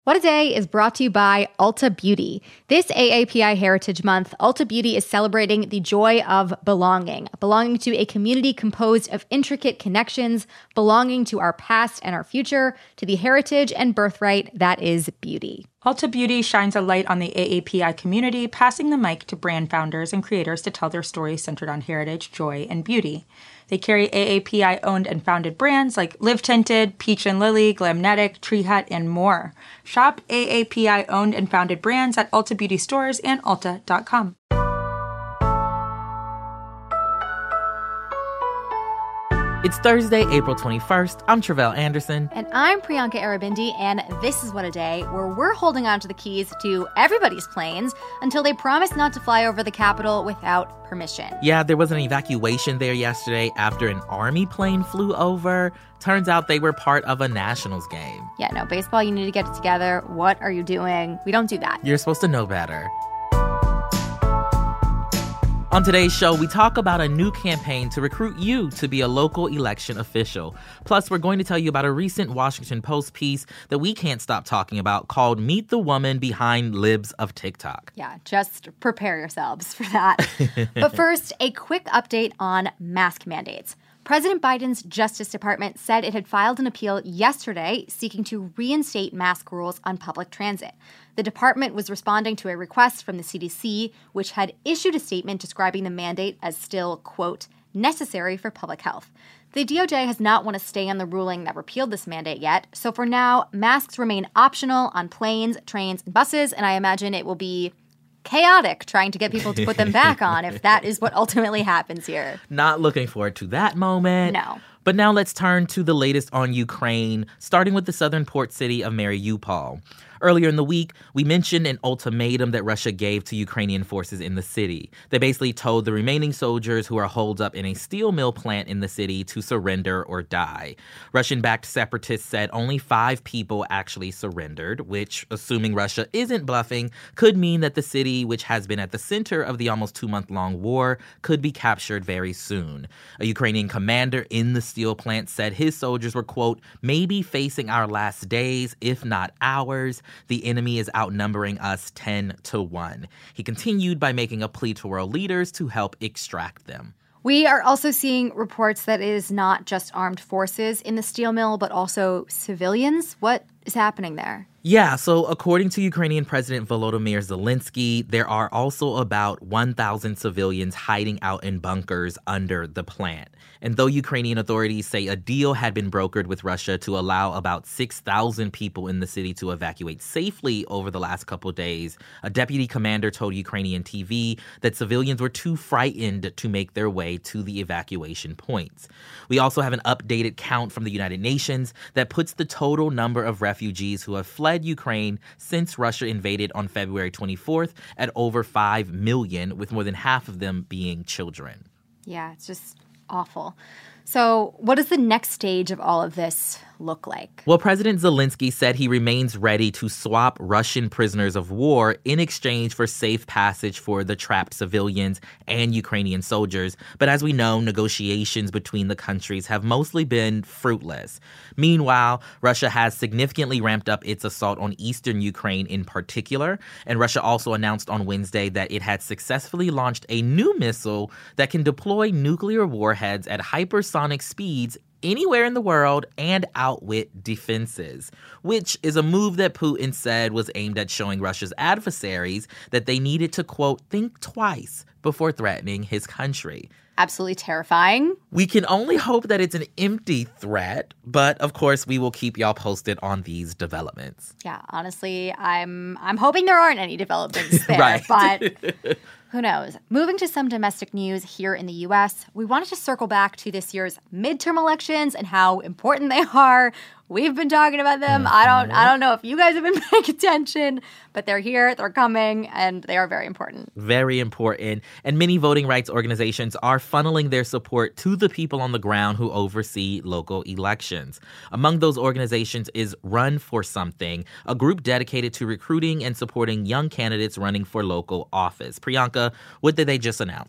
What a Day is brought to you by Ulta Beauty. This AAPI Heritage Month, Ulta Beauty is celebrating the joy of belonging to a community composed of intricate connections, belonging to our past and our future, to the heritage and birthright that is beauty. Ulta Beauty shines a light on the AAPI community, passing the mic to brand founders and creators to tell their stories centered on heritage, joy, and beauty. They carry AAPI-owned and founded brands like Live Tinted, Peach and Lily, Glamnetic, Tree Hut, and more. Shop AAPI-owned and founded brands at Ulta Beauty stores and Ulta.com. It's Thursday, April 21st. I'm Tre'vell Anderson. And I'm Priyanka Aribindi, and this is What a Day, where we're holding on to the keys to everybody's planes until they promise not to fly over the Capitol without permission. Yeah, there was an evacuation there yesterday after an Army plane flew over. Turns out they were part of a Nationals game. Yeah, no, baseball, you need to get it together. What are you doing? We don't do that. You're supposed to know better. On today's show, we talk about a new campaign to recruit you to be a local election official. Plus, we're going to tell you about a recent Washington Post piece that we can't stop talking about called Meet the Woman Behind Libs of TikTok. Yeah, just prepare yourselves for that. But first, a quick update on mask mandates. President Biden's Justice Department said it had filed an appeal yesterday seeking to reinstate mask rules on public transit. The department was responding to a request from the CDC, which had issued a statement describing the mandate as still, quote, necessary for public health. The DOJ has not want to stay on the ruling that repealed this mandate yet, so for now, masks remain optional on planes, trains, and buses, and I imagine it will be chaotic trying to get people to put them back on if that is what ultimately happens here. Not looking forward to that moment. No. But now let's turn to the latest on Ukraine, starting with the southern port city of Mariupol. Earlier in the week, we mentioned an ultimatum that Russia gave to Ukrainian forces in the city. They basically told the remaining soldiers who are holed up in a steel mill plant in the city to surrender or die. Russian-backed separatists said only 5 people actually surrendered, which, assuming Russia isn't bluffing, could mean that the city, which has been at the center of the almost 2-month-long war, could be captured very soon. A Ukrainian commander in the steel plant said his soldiers were, quote, maybe facing our last days, if not hours. The enemy is outnumbering us 10-1. He continued by making a plea to world leaders to help extract them. We are also seeing reports that it is not just armed forces in the steel mill, but also civilians. What is happening there? Yeah, so according to Ukrainian President Volodymyr Zelensky, there are also about 1,000 civilians hiding out in bunkers under the plant. And though Ukrainian authorities say a deal had been brokered with Russia to allow about 6,000 people in the city to evacuate safely over the last couple days, a deputy commander told Ukrainian TV that civilians were too frightened to make their way to the evacuation points. We also have an updated count from the United Nations that puts the total number of refugees who have fled Ukraine since Russia invaded on February 24th at over 5 million, with more than half of them being children. Yeah, it's just awful. So what does the next stage of all of this look like? Well, President Zelensky said he remains ready to swap Russian prisoners of war in exchange for safe passage for the trapped civilians and Ukrainian soldiers. But as we know, negotiations between the countries have mostly been fruitless. Meanwhile, Russia has significantly ramped up its assault on eastern Ukraine in particular. And Russia also announced on Wednesday that it had successfully launched a new missile that can deploy nuclear warheads at hypersonic speeds anywhere in the world and outwit defenses, which is a move that Putin said was aimed at showing Russia's adversaries that they needed to, quote, think twice before threatening his country. Absolutely terrifying. We can only hope that it's an empty threat, but of course we will keep y'all posted on these developments. Yeah, honestly, I'm hoping there aren't any developments there, right. But who knows? Moving to some domestic news here in the U.S., we wanted to circle back to this year's midterm elections and how important they are. We've been talking about them. Mm-hmm. I don't know if you guys have been paying attention, but they're here, they're coming, and they are very important. Very important. And many voting rights organizations are funneling their support to the people on the ground who oversee local elections. Among those organizations is Run for Something, a group dedicated to recruiting and supporting young candidates running for local office. Priyanka, what did they just announce?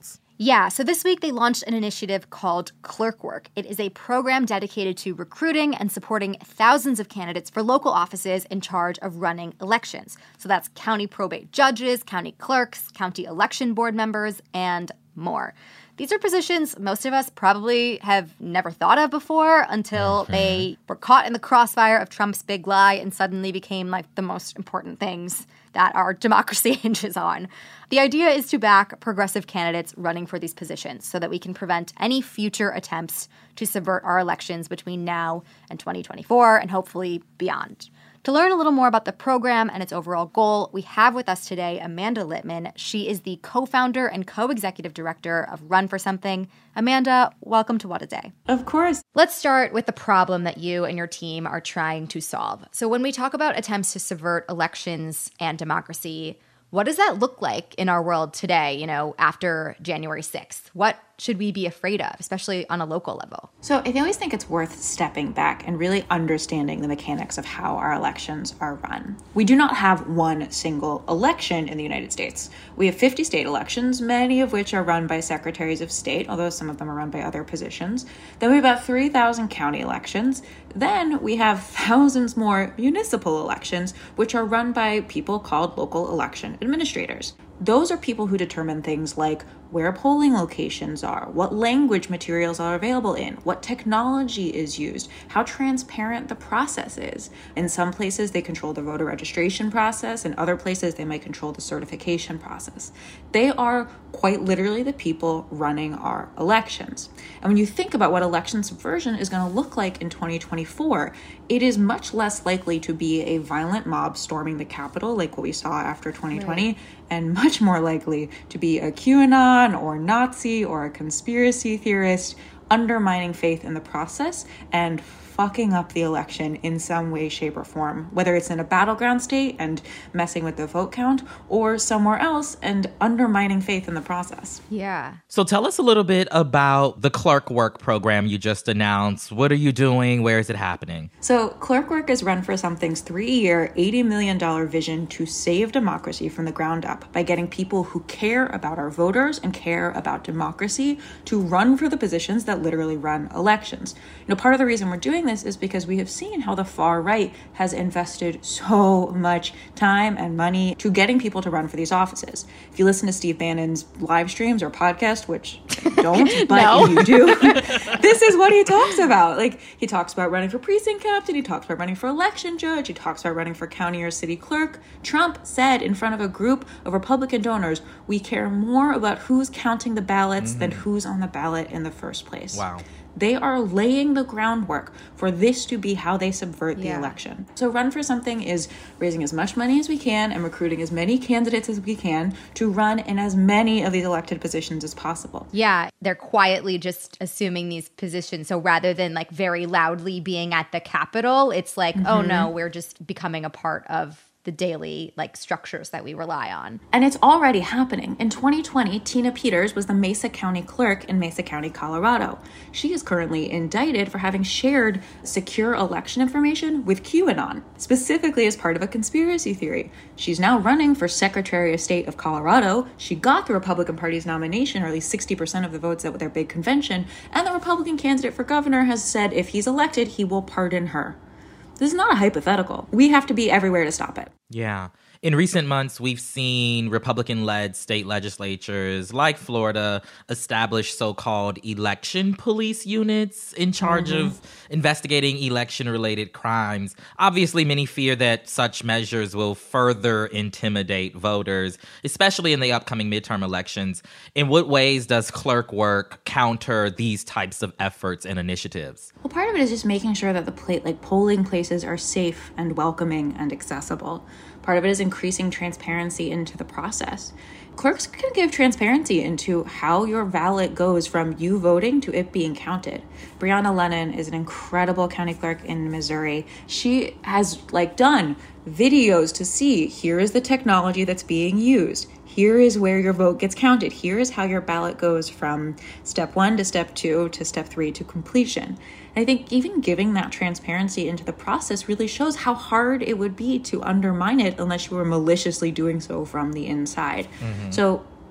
Yeah, so this week they launched an initiative called Clerkwork. It is a program dedicated to recruiting and supporting thousands of candidates for local offices in charge of running elections. So that's county probate judges, county clerks, county election board members, and more. These are positions most of us probably have never thought of before until they were caught in the crossfire of Trump's big lie and suddenly became like the most important things that our democracy hinges on. The idea is to back progressive candidates running for these positions so that we can prevent any future attempts to subvert our elections between now and 2024 and hopefully beyond. To learn a little more about the program and its overall goal, we have with us today Amanda Litman. She is the co-founder and co-executive director of Run for Something. Amanda, welcome to What a Day. Of course. Let's start with the problem that you and your team are trying to solve. So when we talk about attempts to subvert elections and democracy, what does that look like in our world today, after January 6th? What should we be afraid of, especially on a local level? So I always think it's worth stepping back and really understanding the mechanics of how our elections are run. We do not have one single election in the United States. We have 50 state elections, many of which are run by secretaries of state, although some of them are run by other positions. Then we have about 3,000 county elections. Then we have thousands more municipal elections, which are run by people called local election administrators. Those are people who determine things like where polling locations are, what language materials are available in, what technology is used, how transparent the process is. In some places, they control the voter registration process. In other places, they might control the certification process. They are quite literally the people running our elections. And when you think about what election subversion is going to look like in 2024, it is much less likely to be a violent mob storming the Capitol like what we saw after 2020, right, and much more likely to be a QAnon or Nazi or a conspiracy theorist undermining faith in the process and fucking up the election in some way, shape, or form, whether it's in a battleground state and messing with the vote count or somewhere else and undermining faith in the process. Yeah. So tell us a little bit about the Clerkwork program you just announced. What are you doing? Where is it happening? So Clerkwork is Run for Something's 3-year, $80 million vision to save democracy from the ground up by getting people who care about our voters and care about democracy to run for the positions that literally run elections. Part of the reason we're doing this is because we have seen how the far right has invested so much time and money to getting people to run for these offices. If you listen to Steve Bannon's live streams or podcast, which you don't, but you do, this is what he talks about. He talks about running for precinct captain, he talks about running for election judge, he talks about running for county or city clerk. Trump said in front of a group of Republican donors, we care more about who's counting the ballots than who's on the ballot in the first place. Wow. They are laying the groundwork for this to be how they subvert the election. So Run for Something is raising as much money as we can and recruiting as many candidates as we can to run in as many of these elected positions as possible. Yeah, they're quietly just assuming these positions. So rather than very loudly being at the Capitol, it's oh no, we're just becoming a part of the daily structures that we rely on. And it's already happening. In 2020, Tina Peters was the Mesa County clerk in Mesa County, Colorado. She is currently indicted for having shared secure election information with QAnon, specifically as part of a conspiracy theory. She's now running for Secretary of State of Colorado. She got the Republican Party's nomination, or at least 60% of the votes at their big convention, and the Republican candidate for governor has said if he's elected, he will pardon her. This is not a hypothetical. We have to be everywhere to stop it. Yeah. In recent months, we've seen Republican-led state legislatures like Florida establish so-called election police units in charge of investigating election-related crimes. Obviously, many fear that such measures will further intimidate voters, especially in the upcoming midterm elections. In what ways does Clerkwork counter these types of efforts and initiatives? Well, part of it is just making sure that the polling places are safe and welcoming and accessible. Part of it is increasing transparency into the process. Clerks can give transparency into how your ballot goes from you voting to it being counted. Brianna Lennon is an incredible county clerk in Missouri. She has done videos to see, here is the technology that's being used. Here is where your vote gets counted. Here is how your ballot goes from step 1 to step 2 to step 3 to completion. And I think even giving that transparency into the process really shows how hard it would be to undermine it unless you were maliciously doing so from the inside. So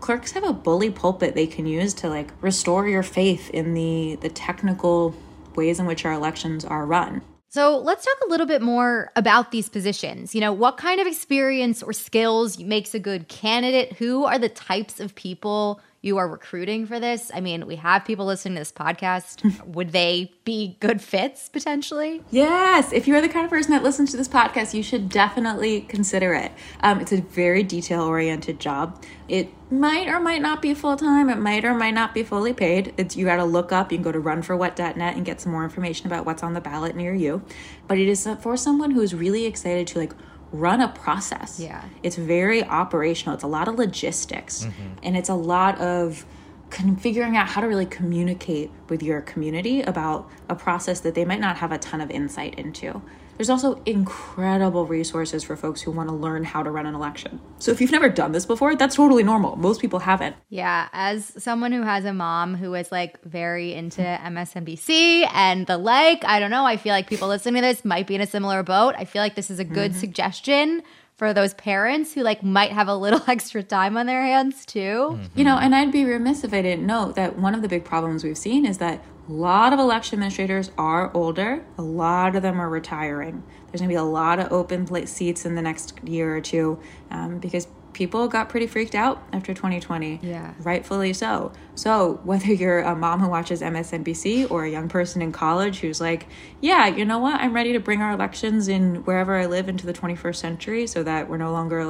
clerks have a bully pulpit they can use to like restore your faith in the technical ways in which our elections are run. So let's talk a little bit more about these positions. What kind of experience or skills makes a good candidate? Who are the types of people you are recruiting for this? I mean, we have people listening to this podcast. Would they be good fits potentially? Yes. If you're the kind of person that listens to this podcast, you should definitely consider it. It's a very detail-oriented job. It might or might not be full-time. It might or might not be fully paid. You got to look up. You can go to runforwhat.net and get some more information about what's on the ballot near you. But it is for someone who's really excited to run a process. Yeah. It's very operational. It's a lot of logistics. And it's a lot of figuring out how to really communicate with your community about a process that they might not have a ton of insight into. There's also incredible resources for folks who want to learn how to run an election. So if you've never done this before, that's totally normal. Most people haven't. Yeah, as someone who has a mom who is very into MSNBC and the I don't know, I feel like people listening to this might be in a similar boat. I feel like this is a good suggestion for those parents who might have a little extra time on their hands too. And I'd be remiss if I didn't note that one of the big problems we've seen is that a lot of election administrators are older. A lot of them are retiring. There's going to be a lot of open seats in the next year or two because people got pretty freaked out after 2020. Yeah. Rightfully so. So whether you're a mom who watches MSNBC or a young person in college who's yeah, you know what? I'm ready to bring our elections in wherever I live into the 21st century so that we're no longer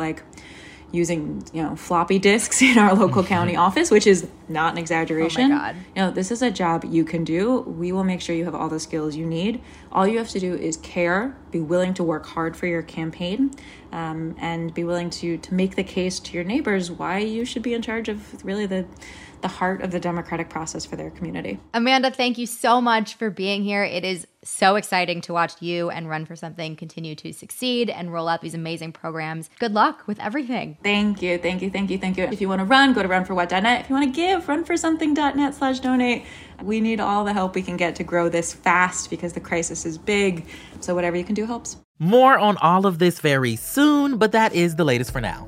using, floppy disks in our local county office, which is not an exaggeration. Oh my God. This is a job you can do. We will make sure you have all the skills you need. All you have to do is care, be willing to work hard for your campaign, and be willing to make the case to your neighbors why you should be in charge of really the heart of the democratic process for their community. Amanda, thank you so much for being here. It is so exciting to watch you and Run for Something continue to succeed and roll out these amazing programs. Good luck with everything. Thank you. If you want to run, go to runforwhat.net. If you want to give, runforsomething.net/donate. We need all the help we can get to grow this fast because the crisis is big. So whatever you can do helps. More on all of this very soon, but that is the latest for now.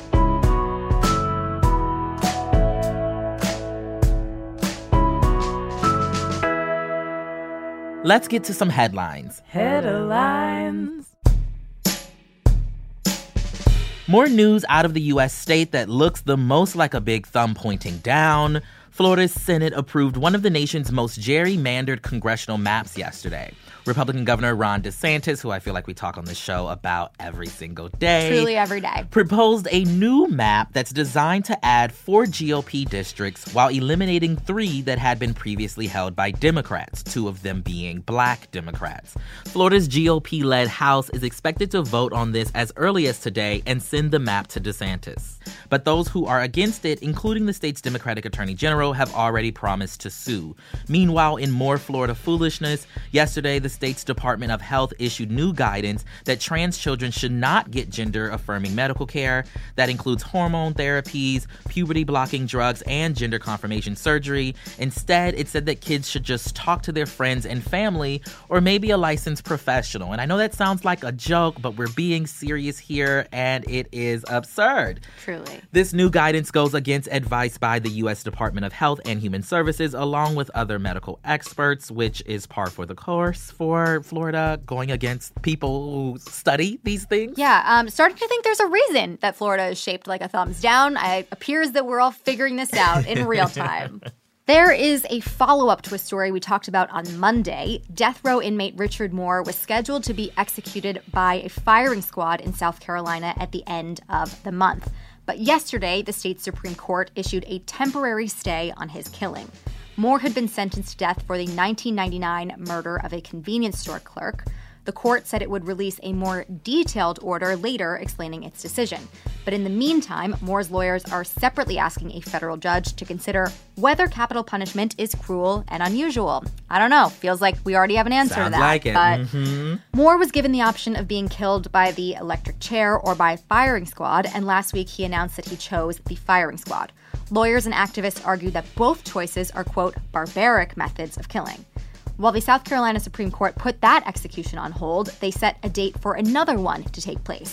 Let's get to some headlines. Headlines. More news out of the U.S. state that looks the most like a big thumb pointing down. Florida's Senate approved one of the nation's most gerrymandered congressional maps yesterday. Republican Governor Ron DeSantis, who I feel like we talk on this show about every single day. Truly every day. Proposed a new map that's designed to add 4 GOP districts while eliminating 3 that had been previously held by Democrats, 2 of them being Black Democrats. Florida's GOP-led House is expected to vote on this as early as today and send the map to DeSantis. But those who are against it, including the state's Democratic Attorney General, have already promised to sue. Meanwhile, in more Florida foolishness, yesterday the state's Department of Health issued new guidance that trans children should not get gender-affirming medical care. That includes hormone therapies, puberty-blocking drugs, and gender confirmation surgery. Instead, it said that kids should just talk to their friends and family or maybe a licensed professional. And I know that sounds like a joke, but we're being serious here, and it is absurd. Truly. This new guidance goes against advice by the U.S. Department of Health and Human Services, along with other medical experts, which is par for the course for Florida, going against people who study these things. Yeah, starting to think there's a reason that Florida is shaped like a thumbs down. It appears that we're all figuring this out in real time. There is a follow-up to a story we talked about on Monday. Death row inmate Richard Moore was scheduled to be executed by a firing squad in South Carolina at the end of the month. But yesterday, the state Supreme Court issued a temporary stay on his killing. Moore had been sentenced to death for the 1999 murder of a convenience store clerk. The court said it would release a more detailed order later explaining its decision. But in the meantime, Moore's lawyers are separately asking a federal judge to consider whether capital punishment is cruel and unusual. I don't know. Feels like we already have an answer to that. Like it. But Moore was given the option of being killed by the electric chair or by firing squad, and last week he announced that he chose the firing squad. Lawyers and activists argue that both choices are, quote, barbaric methods of killing. While the South Carolina Supreme Court put that execution on hold, they set a date for another one to take place.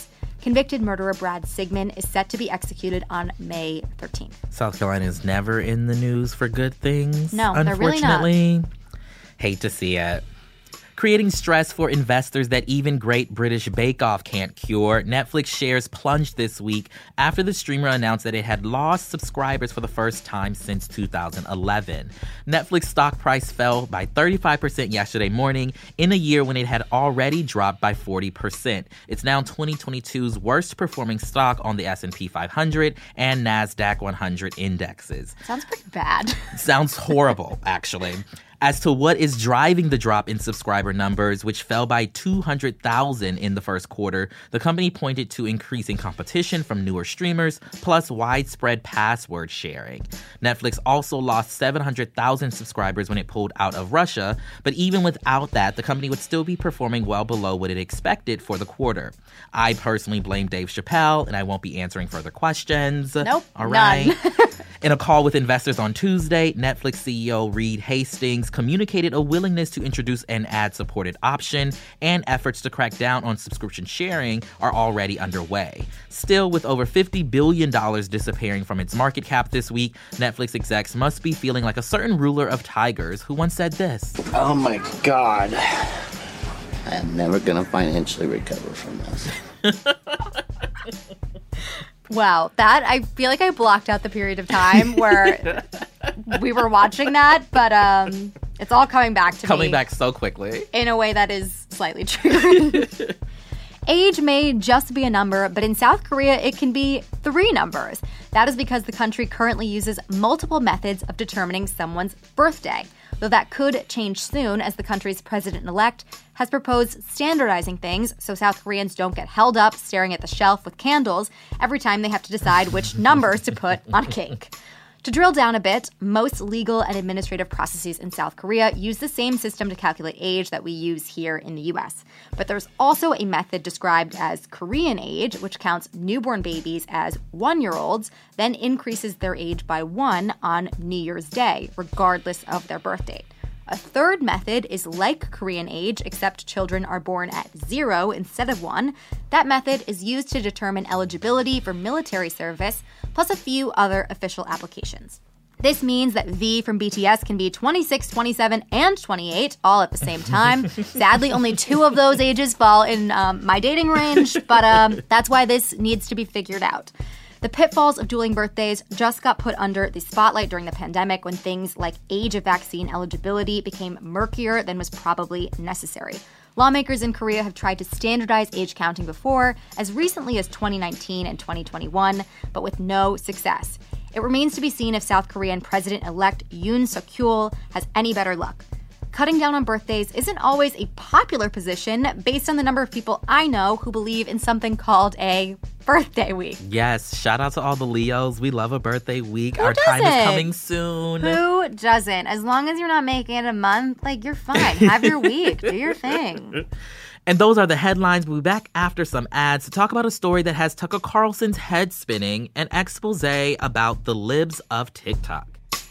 Convicted murderer Brad Sigmund is set to be executed on May 13th. South Carolina is never in the news for good things. No, they're really not. Unfortunately, hate to see it. Creating stress for investors that even Great British Bake Off can't cure, Netflix shares plunged this week after the streamer announced that it had lost subscribers for the first time since 2011. Netflix stock price fell by 35% yesterday morning in a year when it had already dropped by 40%. It's now 2022's worst performing stock on the S&P 500 and NASDAQ 100 indexes. Sounds pretty bad. Sounds horrible, actually. As to what is driving the drop in subscriber numbers, which fell by 200,000 in the first quarter, the company pointed to increasing competition from newer streamers, plus widespread password sharing. Netflix also lost 700,000 subscribers when it pulled out of Russia, but even without that, the company would still be performing well below what it expected for the quarter. I personally blame Dave Chappelle, and I won't be answering further questions. Nope, all right. none. In a call with investors on Tuesday, Netflix CEO Reed Hastings communicated a willingness to introduce an ad-supported option, and efforts to crack down on subscription sharing are already underway. Still, with over $50 billion disappearing from its market cap this week, Netflix execs must be feeling like a certain ruler of tigers who once said this. Oh my God. I am never going to financially recover from this. Wow, that, I feel like I blocked out the period of time where we were watching that, but it's all coming back to me. Coming back so quickly. In a way that is slightly true. Age may just be a number, but in South Korea, it can be 3 numbers. That is because the country currently uses multiple methods of determining someone's birthday, though that could change soon as the country's president-elect has proposed standardizing things so South Koreans don't get held up staring at the shelf with candles every time they have to decide which numbers to put on a cake. To drill down a bit, most legal and administrative processes in South Korea use the same system to calculate age that we use here in the US. But there's also a method described as Korean age, which counts newborn babies as 1-year-olds, then increases their age by 1 on New Year's Day, regardless of their birth date. A third method is like Korean age, except children are born at 0 instead of 1. That method is used to determine eligibility for military service, plus a few other official applications. This means that V from BTS can be 26, 27, and 28 all at the same time. Sadly, only 2 of those ages fall in my dating range, but that's why this needs to be figured out. The pitfalls of dueling birthdays just got put under the spotlight during the pandemic when things like age of vaccine eligibility became murkier than was probably necessary. Lawmakers in Korea have tried to standardize age counting before, as recently as 2019 and 2021, but with no success. It remains to be seen if South Korean President-elect Yoon Suk-yeol has any better luck. Cutting down on birthdays isn't always a popular position based on the number of people I know who believe in something called a birthday week. Yes, shout out to all the Leos. We love a birthday week. Who Our time doesn't? is coming soon. Who doesn't? As long as you're not making it a month, like, you're fine. Have your week. Do your thing. And those are the headlines. We'll be back after some ads to talk about a story that has Tucker Carlson's head spinning, an expose about the libs of TikTok.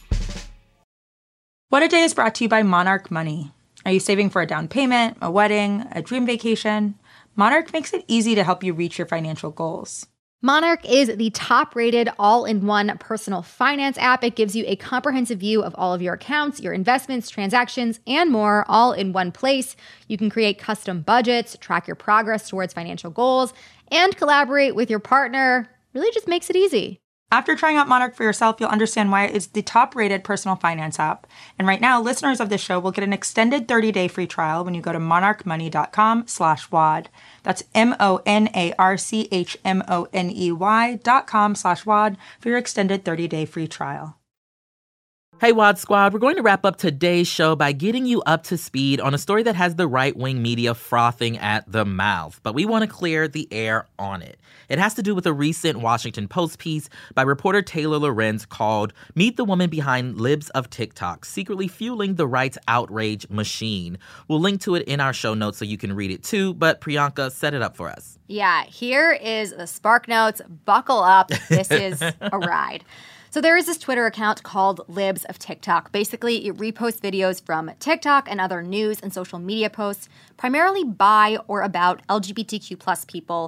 What a Day is brought to you by Monarch Money. Are you saving for a down payment, a wedding, a dream vacation? Monarch makes it easy to help you reach your financial goals. Monarch is the top-rated all-in-one personal finance app. It gives you a comprehensive view of all of your accounts, your investments, transactions, and more, all in one place. You can create custom budgets, track your progress towards financial goals, and collaborate with your partner. Really just makes it easy. After trying out Monarch for yourself, you'll understand why it's the top-rated personal finance app. And right now, listeners of this show will get an extended 30-day free trial when you go to monarchmoney.com/WAD. That's monarchmoney.com/WAD for your extended 30-day free trial. Hey, WAD Squad, we're going to wrap up today's show by getting you up to speed on a story that has the right-wing media frothing at the mouth, but we want to clear the air on it. It has to do with a recent Washington Post piece by reporter Taylor Lorenz called Meet the Woman Behind Libs of TikTok, Secretly Fueling the Right's Outrage Machine. We'll link to it in our show notes so you can read it too, but Priyanka, set it up for us. Yeah, here is the Spark Notes. Buckle up. This is a ride. So there is this Twitter account called Libs of TikTok. Basically, it reposts videos from TikTok and other news and social media posts, primarily by or about LGBTQ+ people.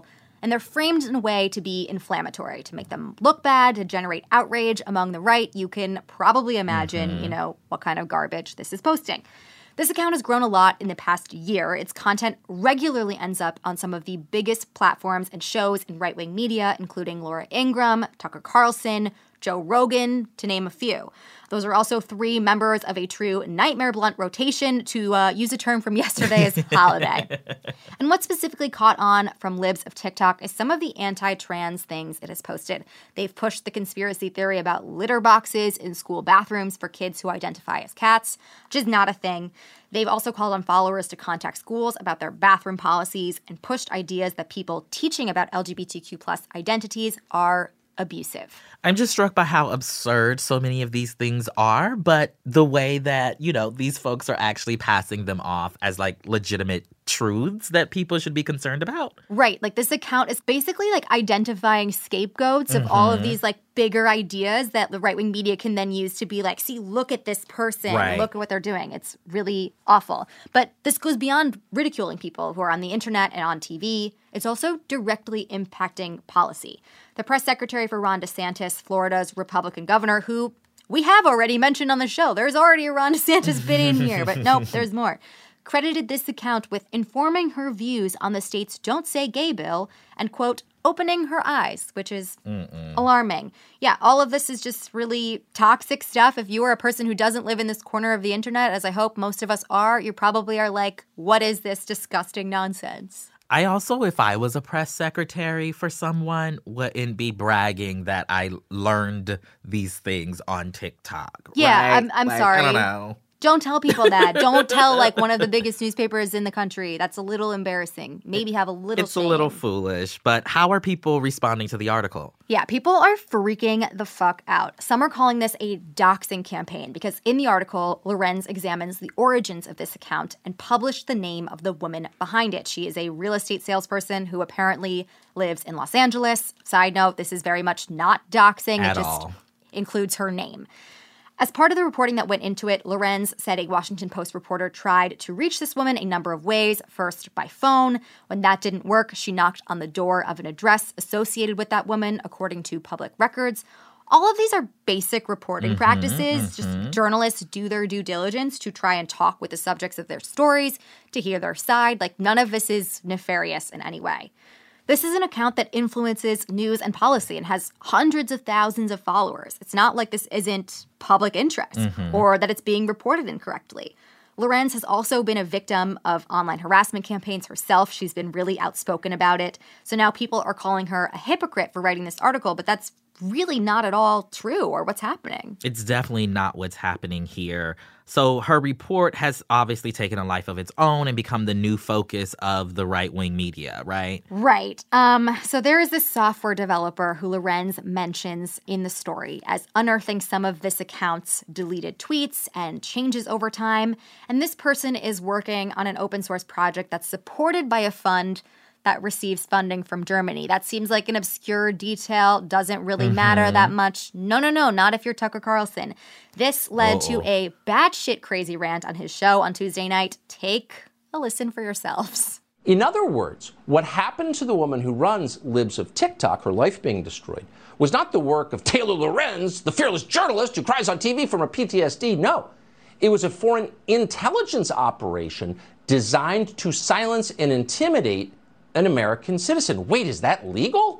and they're framed in a way to be inflammatory, to make them look bad, to generate outrage among the right. You can probably imagine, what kind of garbage this is posting. This account has grown a lot in the past year. Its content regularly ends up on some of the biggest platforms and shows in right-wing media, including Laura Ingraham, Tucker Carlson, Joe Rogan, to name a few. Those are also 3 members of a true nightmare blunt rotation, to use a term from yesterday's holiday. And what specifically caught on from libs of TikTok is some of the anti-trans things it has posted. They've pushed the conspiracy theory about litter boxes in school bathrooms for kids who identify as cats, which is not a thing. They've also called on followers to contact schools about their bathroom policies and pushed ideas that people teaching about LGBTQ+ identities are abusive. I'm just struck by how absurd so many of these things are, but the way that, these folks are actually passing them off as like legitimate truths that people should be concerned about. Right. Like this account is basically like identifying scapegoats of all of these like bigger ideas that the right-wing media can then use to be like, see, look at this person, look at what they're doing. It's really awful. But this goes beyond ridiculing people who are on the internet and on TV. It's also directly impacting policy. The press secretary for Ron DeSantis, Florida's Republican governor, who we have already mentioned on the show. There's already a Ron DeSantis bit in here, but nope, there's more. Credited this account with informing her views on the state's Don't Say Gay bill and, quote, opening her eyes, which is alarming. Yeah, all of this is just really toxic stuff. If you are a person who doesn't live in this corner of the internet, as I hope most of us are, you probably are like, what is this disgusting nonsense? I also, if I was a press secretary for someone, wouldn't be bragging that I learned these things on TikTok. Yeah, right? I'm sorry. I don't know. Don't tell people that. Don't tell like one of the biggest newspapers in the country. That's a little embarrassing. Maybe have a little It's shame. a little foolish, but how are people responding to the article? Yeah, people are freaking the fuck out. Some are calling this a doxing campaign because in the article, Lorenz examines the origins of this account and published the name of the woman behind it. She is a real estate salesperson who apparently lives in Los Angeles. Side note, this is very much not doxing. At it just all. includes her name. As part of the reporting that went into it, Lorenz said a Washington Post reporter tried to reach this woman a number of ways. First, by phone. When that didn't work, she knocked on the door of an address associated with that woman, according to public records. All of these are basic reporting practices. Just journalists do their due diligence to try and talk with the subjects of their stories, to hear their side. Like, none of this is nefarious in any way. This is an account that influences news and policy and has hundreds of thousands of followers. It's not like this isn't public interest or that it's being reported incorrectly. Lorenz has also been a victim of online harassment campaigns herself. She's been really outspoken about it. So now people are calling her a hypocrite for writing this article, but that's really not at all true or what's happening. It's definitely not what's happening here. So her report has obviously taken a life of its own and become the new focus of the right-wing media, right? Right. So there is this software developer who Lorenz mentions in the story as unearthing some of this account's deleted tweets and changes over time. And this person is working on an open source project that's supported by a fund that receives funding from Germany. That seems like an obscure detail, doesn't really matter that much. No, not if you're Tucker Carlson. This led to a batshit crazy rant on his show on Tuesday night. Take a listen for yourselves. In other words, what happened to the woman who runs Libs of TikTok, her life being destroyed, was not the work of Taylor Lorenz, the fearless journalist who cries on TV from her PTSD. No, it was a foreign intelligence operation designed to silence and intimidate an American citizen. Wait, is that legal?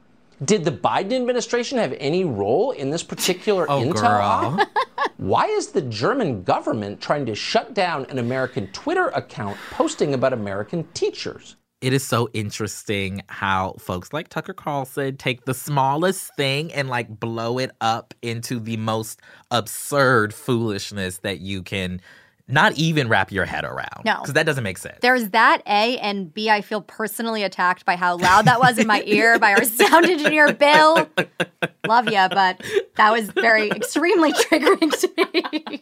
Did the Biden administration have any role in this particular intel op? Why is the German government trying to shut down an American Twitter account posting about American teachers? It is so interesting how folks like Tucker Carlson take the smallest thing and like blow it up into the most absurd foolishness that you can not even wrap your head around. No. Because that doesn't make sense. There's that, A, and B, I feel personally attacked by how loud that was in my ear by our sound engineer, Bill. Love ya, but that was very extremely triggering to me.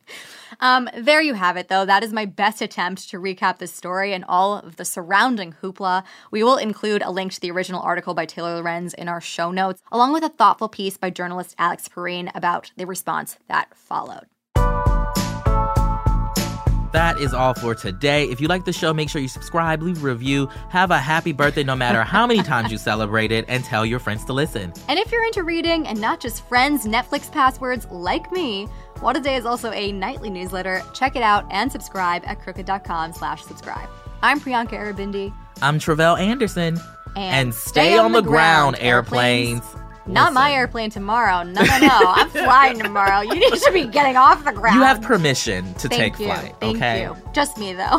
There you have it, though. That is my best attempt to recap this story and all of the surrounding hoopla. We will include a link to the original article by Taylor Lorenz in our show notes, along with a thoughtful piece by journalist Alex Perrine about the response that followed. That is all for today. If you like the show, make sure you subscribe, leave a review, have a happy birthday no matter how many times you celebrate it, and tell your friends to listen. And if you're into reading and not just Friends Netflix passwords like me, What a Day is also a nightly newsletter. Check it out and subscribe at crooked.com/subscribe. I'm Priyanka Aribindi. I'm Tre'vell Anderson. And stay on the ground, airplanes. Not my airplane tomorrow. No. I'm flying tomorrow. You need to be getting off the ground. You have permission to take flight. Thank you. Just me, though.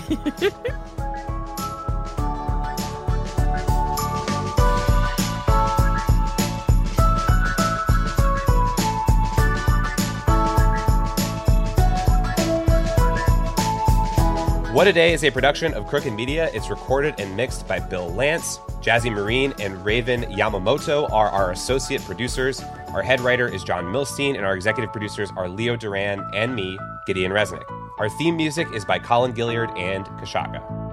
What a Day is a production of Crooked Media. It's recorded and mixed by Bill Lance. Jazzy Marine and Raven Yamamoto are our associate producers. Our head writer is John Milstein, and our executive producers are Leo Duran and me, Gideon Resnick. Our theme music is by Colin Gilliard and Kashaka.